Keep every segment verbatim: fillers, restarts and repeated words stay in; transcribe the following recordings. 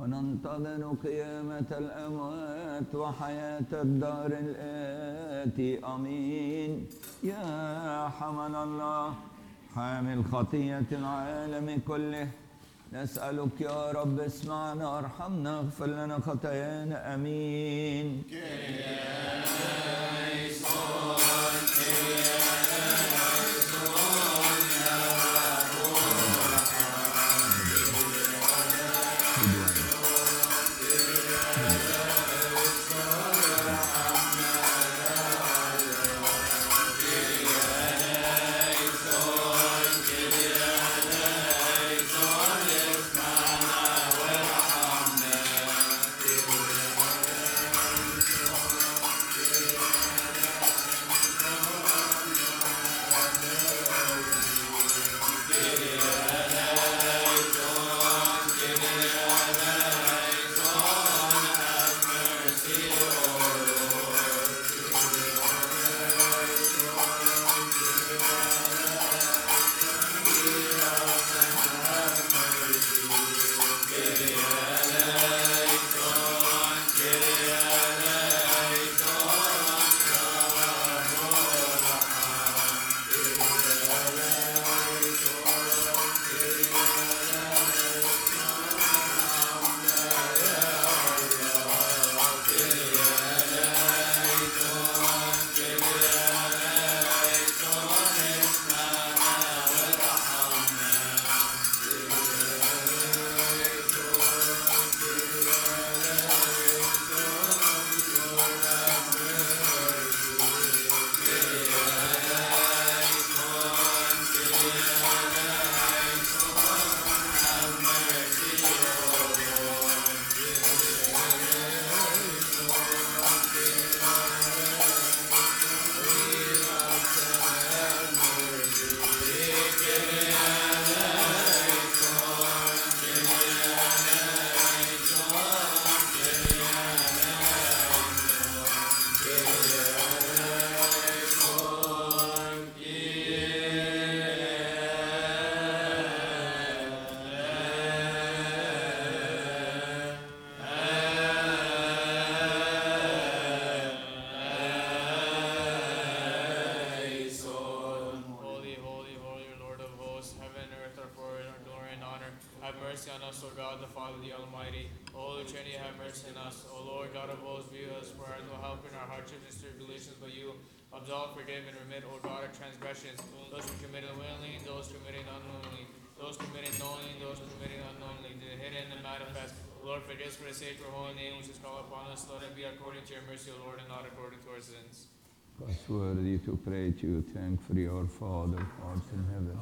وننتظر قيامة الأموات وحياة الدار الآتي. آمين. يا حمل الله حامل خطية العالم كله، نسألك يا رب اسمعنا وارحمنا اغفر لنا خطايانا. آمين. Worthy to pray to you, thankfully, our Father, who art in heaven.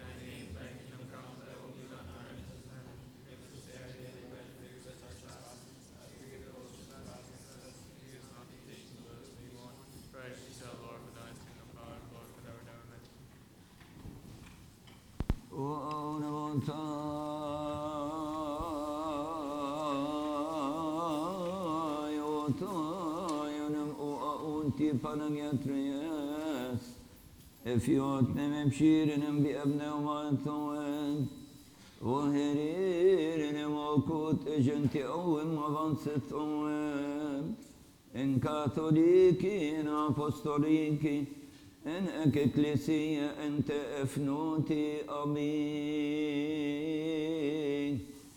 Efiyotne mebşirinin bi ebne umatuen وهريرن موكوت اجنتي اوم وفانست اوم ان كاثوليكي ان apostoliki ان اككليسية انت افنوتي امين.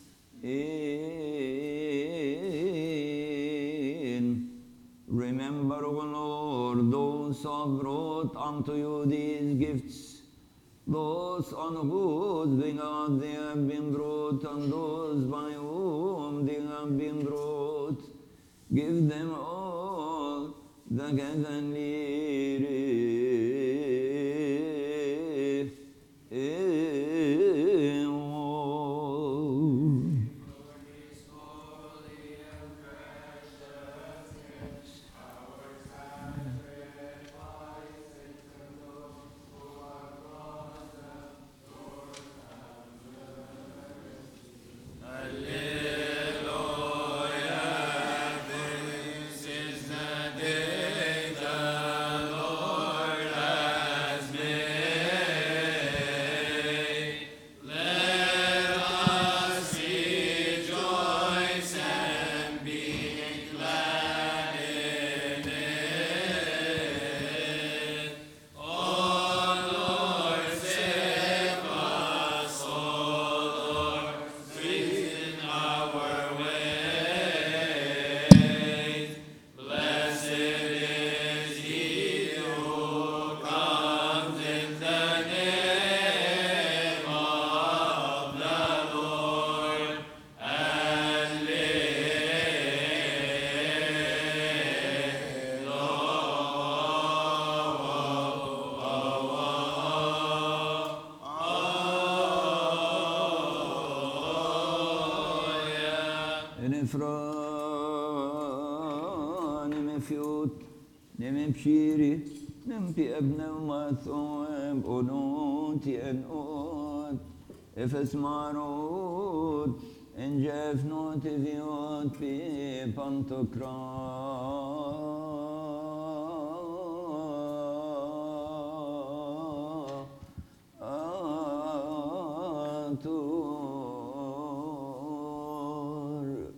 Remember, O Lord, those who have brought unto you these gifts, those on whose behalf they have been brought, and those by whom they have been brought. Give them all the heavenly Hallelujah, this is the day the Nefran, Nefyut, Nemepshiri, Nempi Ebneumathoeb, Onot, Yenot, Efes Marot, Enjef Notiviot, Pi Pantocrator.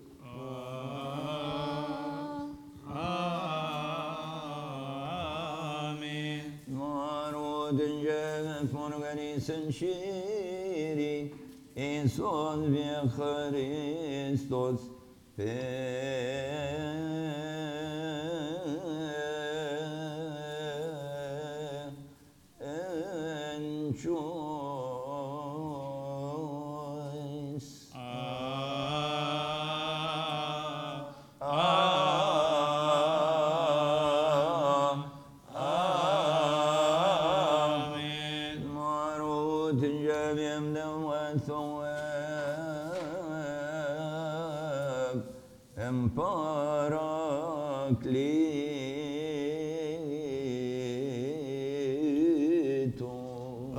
Amen. Marot Enjef Morganisen Shiri, Eson via Christos, and choice. Amen. Marut Javiam Dawathoab, Emparaclito.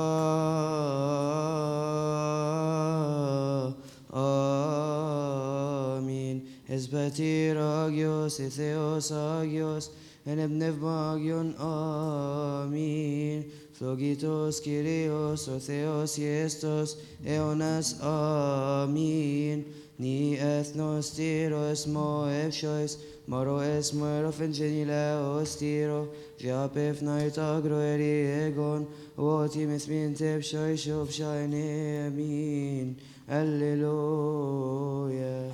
Amen. Esbatir agios, etheos agios, en ebnev magion. Amen. Flogitos Kyrios, otheos iestos, eonas. Amen. Ni ethnos tiros mo efshois, moro es muero fengenileos tiro, japef naitagro eri egon, votimis mintep shoi shov shaine. Amen. Alleluia.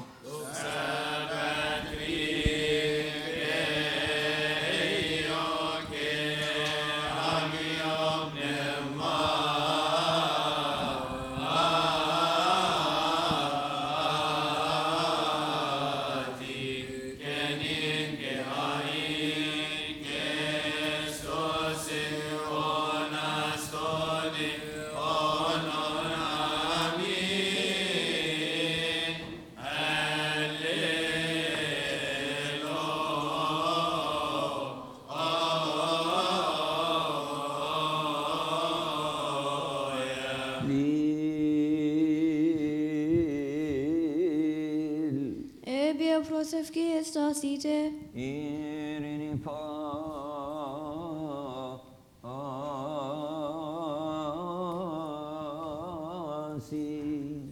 Lil Ebia prosevki estasite. Irini pa asi.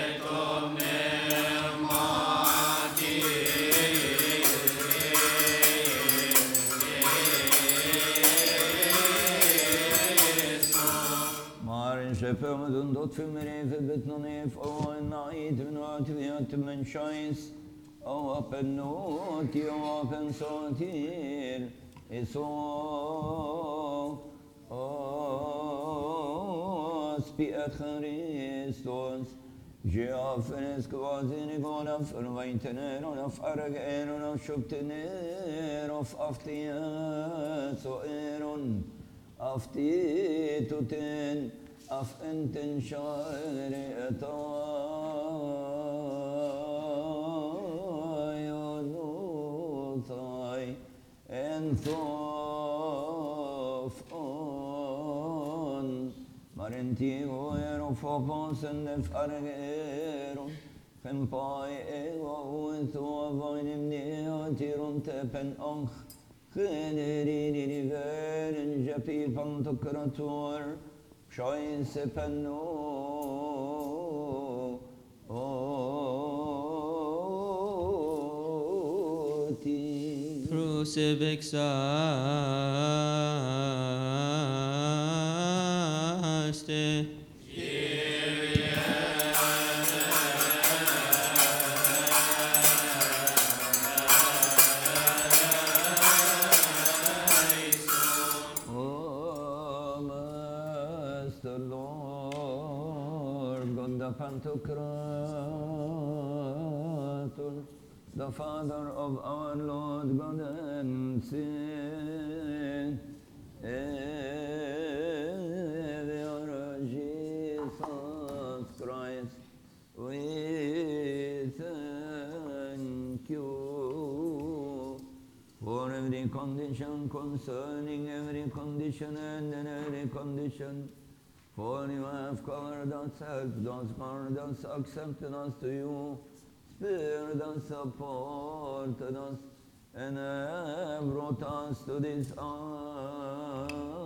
Marin şefemedun dot fimere febetnanef o nait vnat viyat men şais o apennot yo pensatir eso spiat Christos Geoffenes kvazini golaf erweitener und auf argen und auf schubtener auf aftiat so eron auf die Tuten, auf enten Schare etai, onutai, enthof on, marentigo ero fopos en nef argeron, fempai ego uito avoinim neotiron tepen onch, Generini veren japir pantocrator, Shoinse penno, oti. Crucifixaste. Pantocrator, the Father of our Lord God and Saint, Savior Jesus Christ, we thank information concerning every condition and in every condition. For you have covered us, helped us, guarded us, accepted us to you, spared us, supported us, and have brought us to this hour.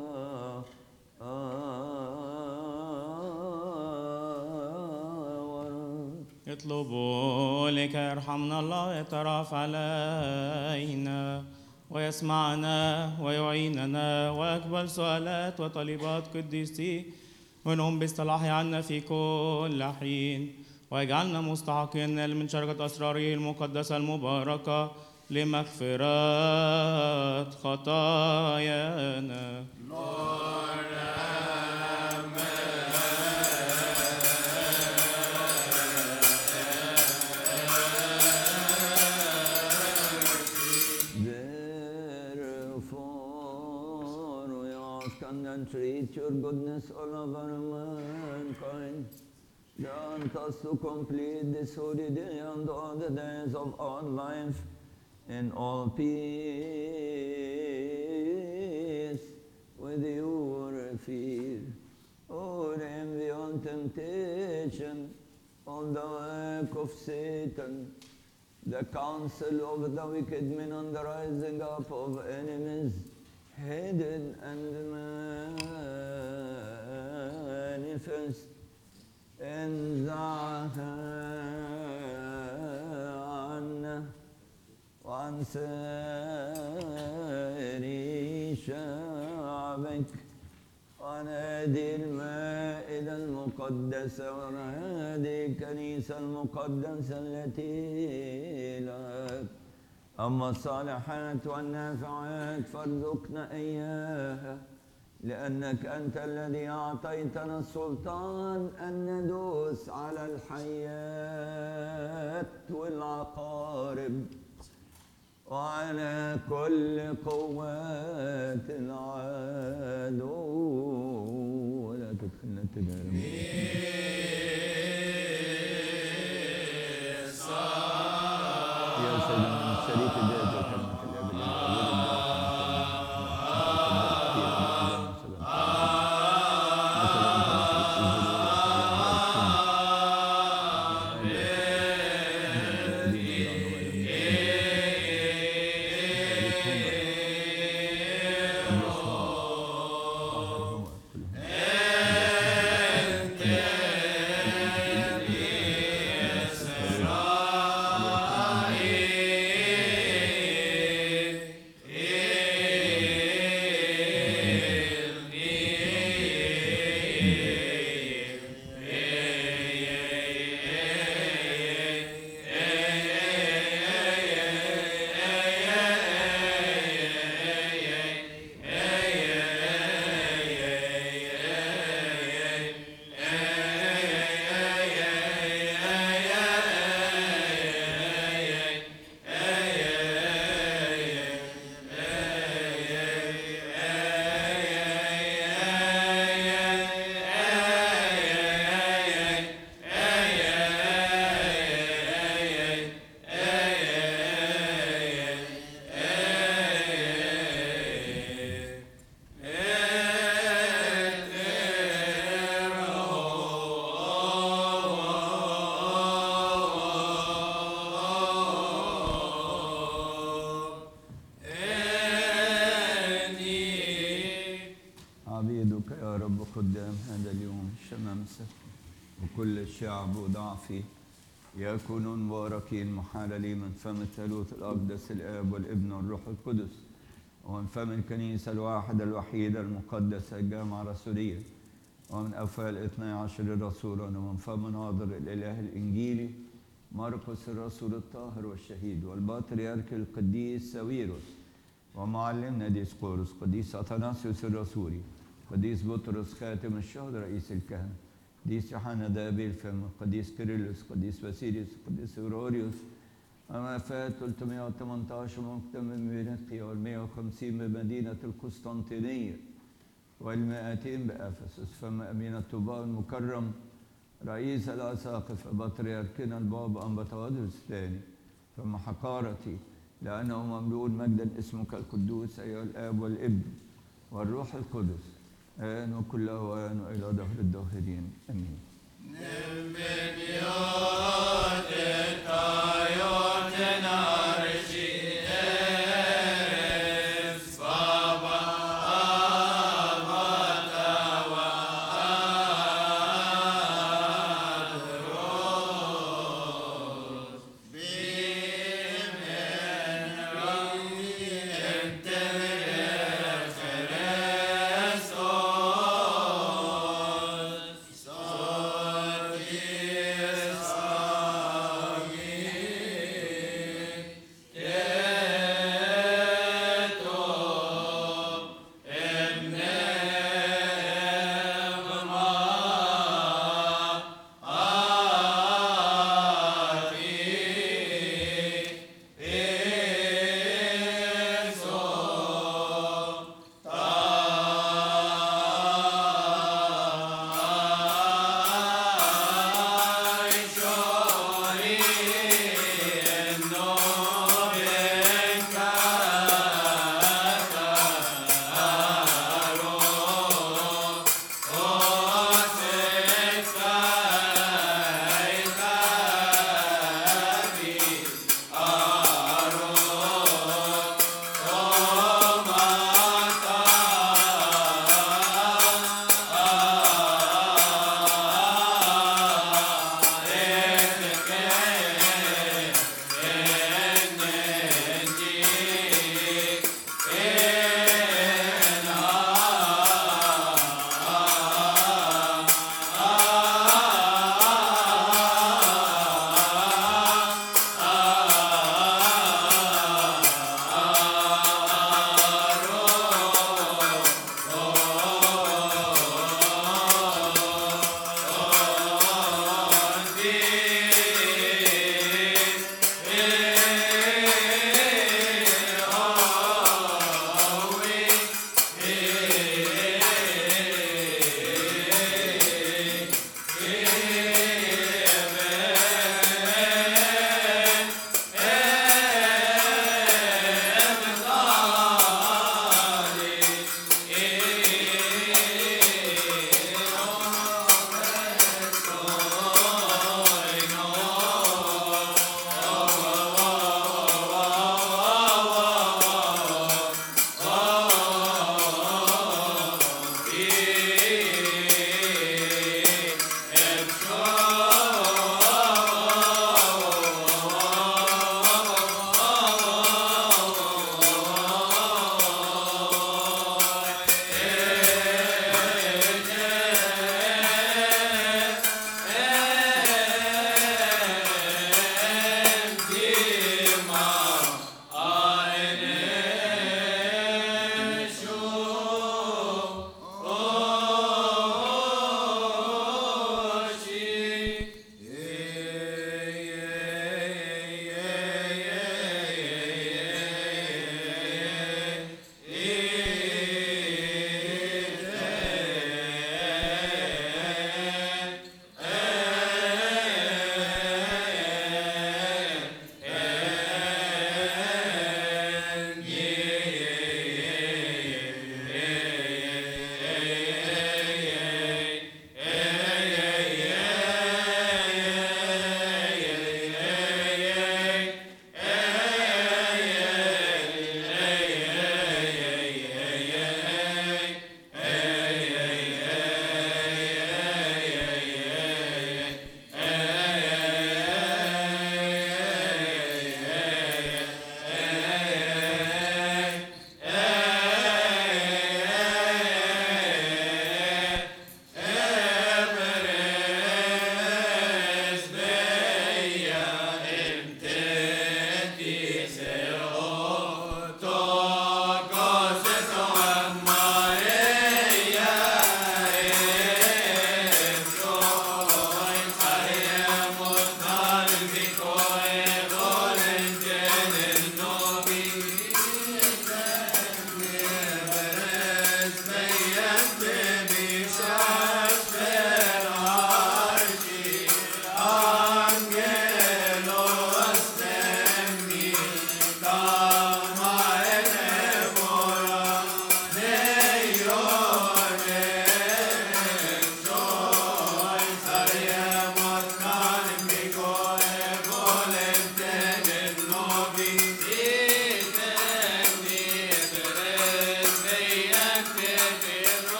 اطلبوا لكي يرحمنا الله ويترأف علينا ويسمعنا ويعيننا ويقبل سؤالات وطلبات قديسيه ونقوم باصطلاحه عنا في كل حين ويجعلنا مستحقين من شركة أسراره المقدسة المباركة لمغفرة خطايانا. Treat your goodness all over mankind. Grant us to complete this holy day and all the days of our life in all peace with your fear. O envy and temptation, all the work of Satan, the counsel of the wicked men and the rising up of enemies, hidden and manifest, انزعها عنا وعن سائر شعبك وعن هذه المائدة المقدسة وعن هذه الكنيسة المقدسة التي لك. أما الصالحات والنافعات فارزقنا إياها لأنك أنت الذي أعطيتنا السلطان أن ندوس على الحيات والعقارب وعلى كل قوات العدو ولا تدخلنا التجارب. يا سيدنا شريك الذات وكلمة الأب وكل الشعب وضعفي يكونون مباركين محللين من فم الثالوث الأقدس الآب والابن والروح القدس ومن فم الكنيسة الواحدة الوحيدة المقدسة الجامعة الرسولية ومن أفعال اثني عشر رسولا ومن فم ناظر الإله الإنجيلي مرقس الرسول الطاهر والشهيد والبطريرك القديس ساويروس ومعلمنا ديسقورس قديس أثناسيوس الرسولي قديس بطرس خاتم الشهد رئيس الكهنة قديس يوحنا ذهبي الفم قديس كيرلس قديس باسيليوس قديس غريغوريوس وما فات ثلاثمائة وثمانية عشر مكتمل من فينيقيا والمائة وخمسين بمدينة القسطنطينية والمائتين بأفسس فما أمين الطوباء المكرم رئيس الأساقفة بطريركنا البابا أنبطاودوس الثاني فما حقارتي لأنه مملوء مجدا اسمك القدوس أيها الآب والابن والروح القدس آن وكل أوان وإلى دهر الداهرين آمين.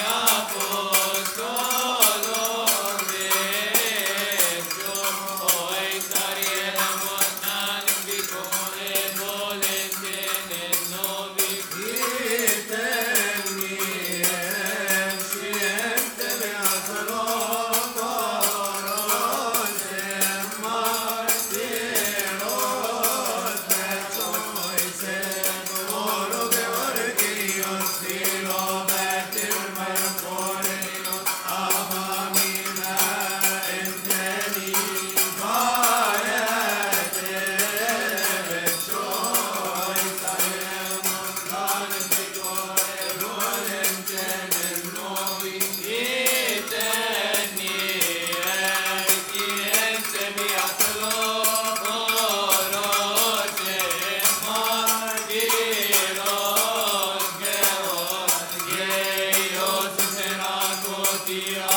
Dia